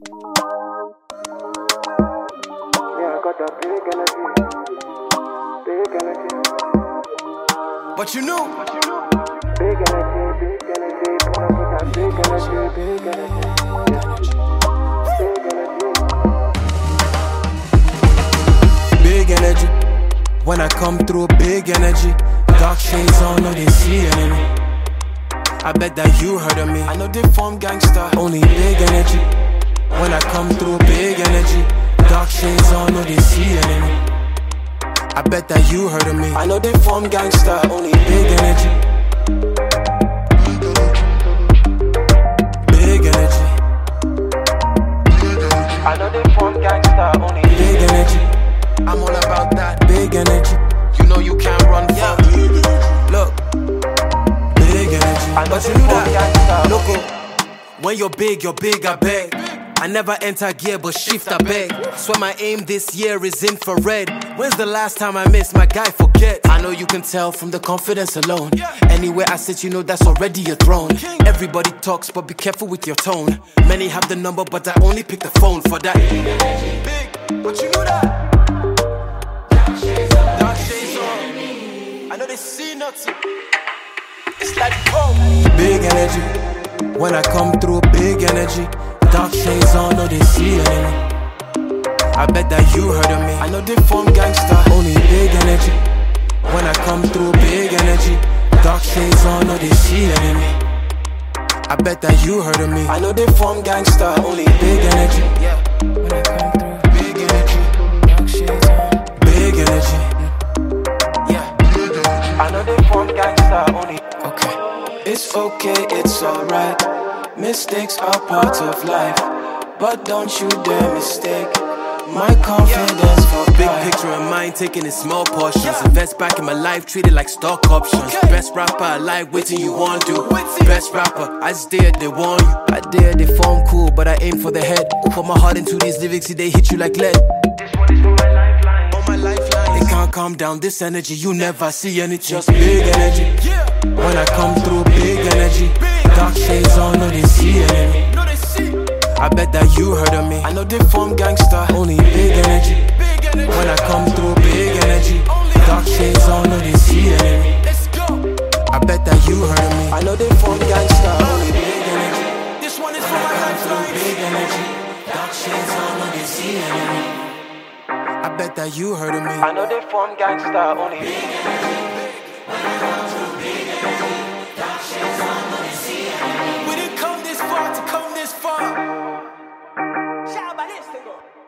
Yeah, I got that big energy. But you knew. Big energy, pull up with that big energy. Big energy. When I come through, big energy. Dark shades on, no they see enemy. I bet that you heard of me. I know they form gangster. Only big energy. When I come through, big energy. Dark shades on, no they see enemy. I bet that you heard of me. I know they form gangster. Only big energy. Big energy. I know they form gangster, only Big energy. I'm all about that big energy. You know you can't run from me. Look, big energy. But you knew that. Look, when you're big, I beg. I never enter gear, but shift, I beg. Swear my aim this year is infrared. When's the last time I missed? My guy forget. I know you can tell from the confidence alone. Anywhere I sit, you know that's already a throne. Everybody talks, but be careful with your tone. Many have the number, but I only pick the phone for that. Big, but you know that. Dark shades on. I know they see nothing. It's like home. Big energy. When I come through, big energy. Dark shades on, no they see enemy. I bet that you heard of me. I know they form gangster. Only big energy. When I come through, big energy. Dark shades on, no they see enemy. I bet that you heard of me. I know they form gangster. Only big energy. Yeah. When I come through, big energy. Dark shades on. Big energy. Yeah. I know they form gangster, only. Okay. It's okay, it's alright. Mistakes are part of life, but don't you dare mistake my confidence for big picture in mind, taking in small portions. Invest back in my life, treat it like stock options. Best rapper alive, waiting you want to. Best rapper, I dare they want you. I dare they form cool, but I aim for the head. Put my heart into these lyrics, see they hit you like lead. This one is for my lifeline. On my lifeline, it can't calm down this energy. You never see any, just big energy. When I come through, big energy. Dark shades on, no they see enemy. I bet that you heard of me. I know they form gangster. Only big energy. When I come through, big energy. Dark shades on, no they see enemy. I bet that you heard of me. I know they form gangster. Only big energy. This one is for my lifeline. Big energy. Dark shades on, no they see enemy. I bet that you heard of me. I know they form gangster, only. We didn't come this far to come this far. Shout out by this, nigga.